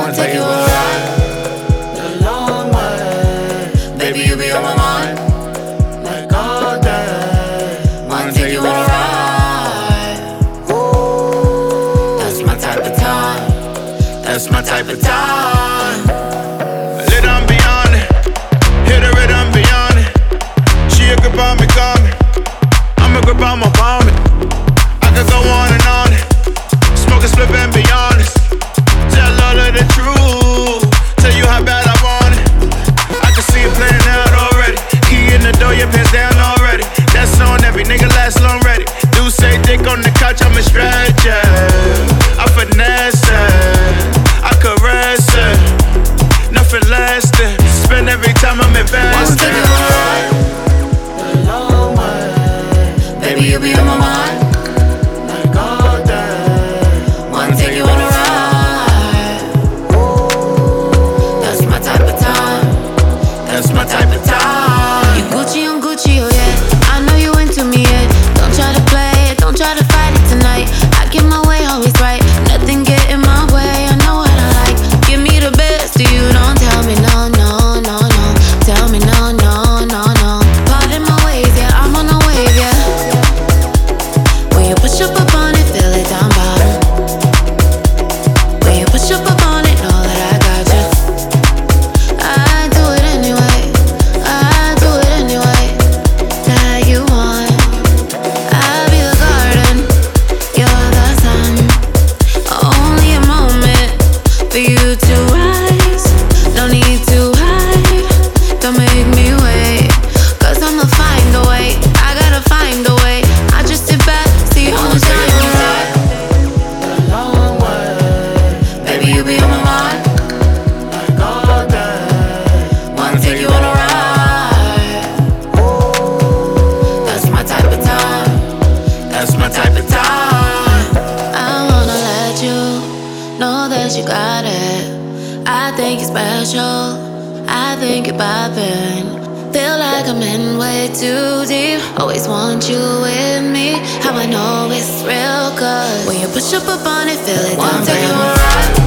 wanna take you on a ride. The long way. Baby, you be on my mind. Like all day. Wanna take you on a ride. That's my type of time. That's my type of time. Lit on beyond it. Hit the rhythm beyond it. She a grip on me, call me. I'm a grip on my vomit. I could go on and on it. Smoke a split and be honest. Tell all of the truth. Tell you how bad I want it. I can see it playing out already. Key in the door, your pants down already. That's on every nigga last long ready. Do say dick on the couch, I'm a stretch it. I finesse it. I caress it. Nothing less than spend every time I'm invested. Wanna take you on a ride. The long way. Baby, you be on my mind. Like all day. Wanna take you on a ride. That's my type of time. That's my type of time. You Gucci on Gucci, oh yeah. I know you into me, yeah. Don't try to play it, don't try to fight it tonight. I get my way, always right. Nothing get in my way, I know what I like. Give me the best of you, don't tell me no, no, no, no. Tell me no, no, no, no. Pardon my ways, yeah, I'm on a wave, yeah. When you push up on it, feel it down bottom. When you push up on it, know that I got you. I do it anyway, I do it anyway. That you want. I'll be the garden, you're the sun. Only a moment for you to rise. No need to hide, don't make me wait. Cause I'ma find a way, I gotta find a way. I just sit back, see how much time you take. The long way. Baby, you be on my mind. Like all day. Wanna take you on a ride. That's my type of time. That's my type of time. I wanna let you know that you got it. I think you're special, I think you're poppin'. Feel like I'm in way too deep. Always want you with me. How I know it's real, cause when you push up on it, feel it Wanna down, take you on baby. a ride.